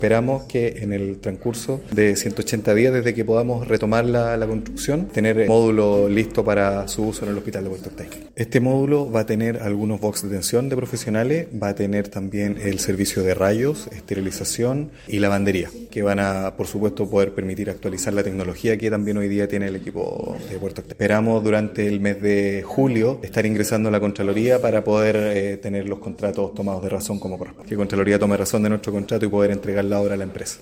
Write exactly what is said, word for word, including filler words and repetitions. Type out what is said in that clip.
Esperamos que en el transcurso de ciento ochenta días desde que podamos retomar la, la construcción, tener el módulo listo para su uso en el hospital de Puerto Octay. Este módulo va a tener algunos box de atención de profesionales, va a tener también el servicio de rayos, esterilización y lavandería, que van a, por supuesto, poder permitir actualizar la tecnología que también hoy día tiene el equipo de Puerto Octay. Esperamos durante el mes de julio estar ingresando a la Contraloría para poder eh, tener los contratos tomados de razón como corresponde. Que Contraloría tome razón de nuestro contrato y poder entregar la obra a la empresa.